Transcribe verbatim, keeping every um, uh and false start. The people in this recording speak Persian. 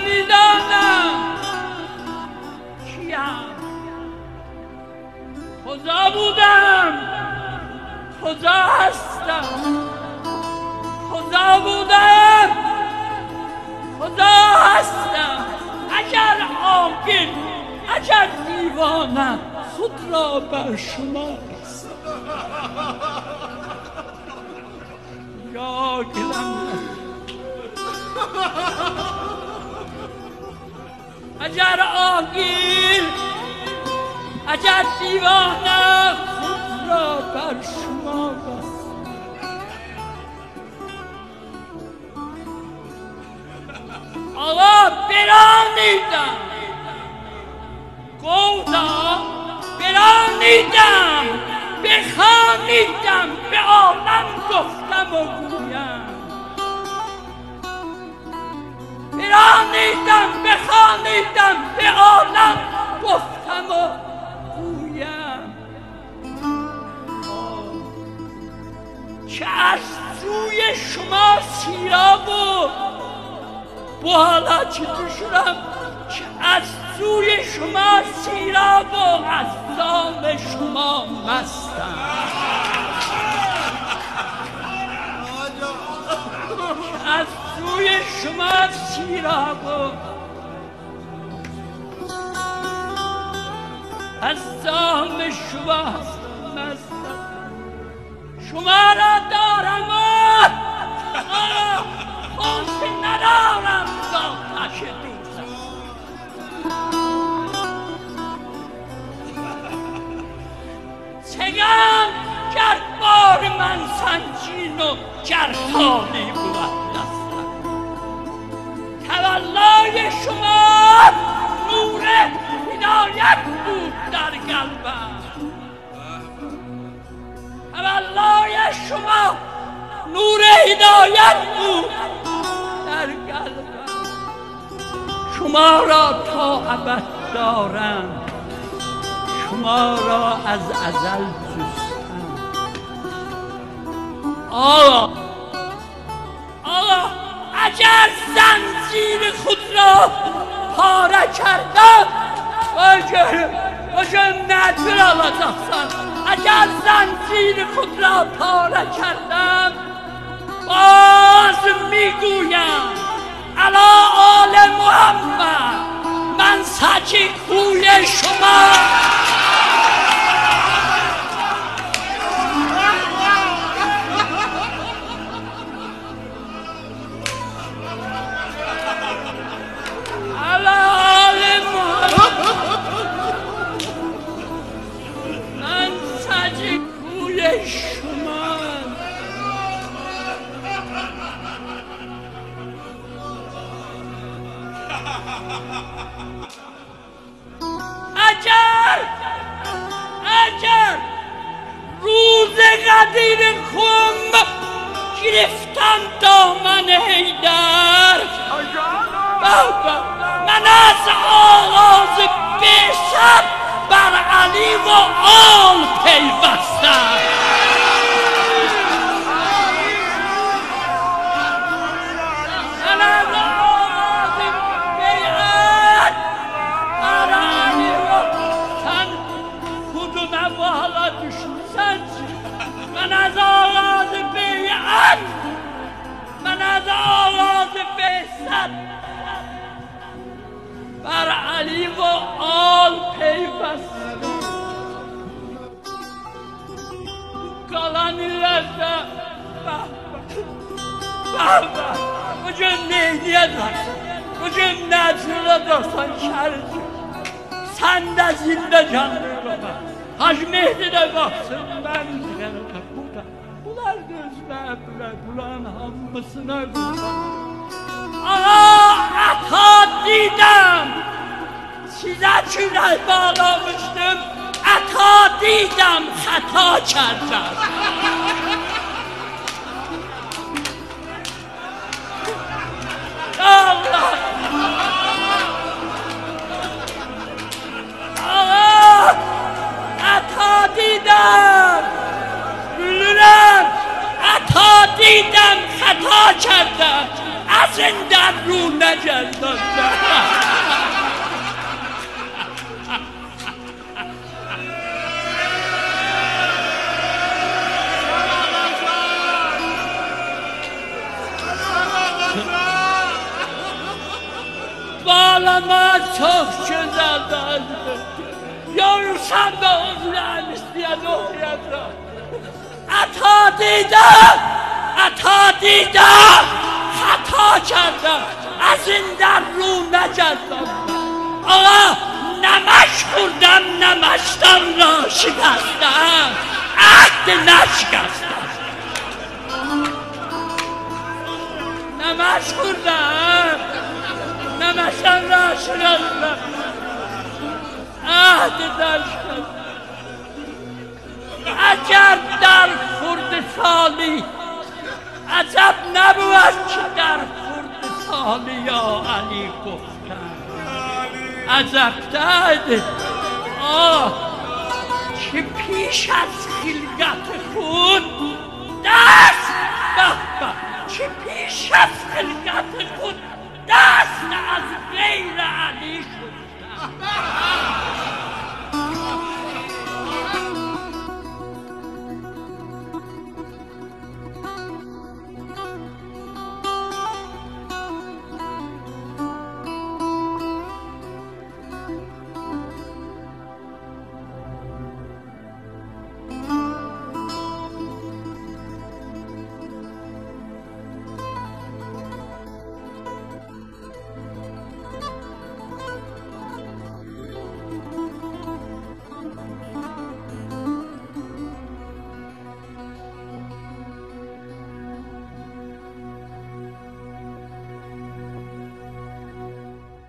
نمیدانم کیم. خدا بودم، خدا هستم، خدا بودم، خدا هستم. اگر عاقل، اگر دیوانه خود را بر شما است. یا گلم اگر عاقل، اگر دیوانه خود را بر شما است. آقا برانیدم، گودا برانیدم، بخانیدم، به عالم گفتم و گویم. برانیدم، بخانیدم، به عالم گفتم و گویم که از سوی شما سیراب و بالا چطور شدم، که از سوی شما سیراب و از دام شما مستم. از سوی شما سیراب و از دام شما مستم. شما را دارم و خوش ندارم با تش دوزم. چگم گر بار من سنجین و گر خالی بود دستم. تولای شما نور هدایت بود در قلبم. تولای شما نور هدایت بود در قلبم. شما را تا ابد دارم، شما را از ازل جستم. آقا آقا اگر زنجیر خود را پاره کردم، باشه باشه ندر آلازستان. اگر زنجیر خود را پاره کردم، باز میگویم علی آل محمد من سجی کوی شما. علی آل محمد من سجی کوی شما. اگر اگر روز قدیر خم گرفتم دامن حیدر، من از آغاز بیشتر بر علی و آل پیوستم. من از آغاز بیعت، من از آغاز بیعت بر علی و آل پیوستم. کالانی لرزه بابا کجا مهدیه داشتن، کجا نجل داشتن شرجی سند از این ده canlı baba. Hacı Mehdi de baksın ben ziyaret burada. Bunlar gözlerdiler, bulan hamısına kurban. Aa, ata didem, size çürel bağlamıştım. Ata didem, hata kerdem. Allah! Allah! Ata didem, gülürüm, ata didem, hata kerdem. Az از این در رو نگرداندم. Bağlama çok güzeldir. Yorulsam da özlerini isteyen okuyacağım. Ata دیدم ata دیدم خطا کردم از این در رو نگردم. آقا نمک خوردم نمشتم را شکستم عهد نشکستم. نمک خوردم نمشتم را شکستم عهد نشکستم. اگر در خورد سالی عجب نبود که در خورد سالی یا علی گفتن عجب داد آه که پیش از خلقت خود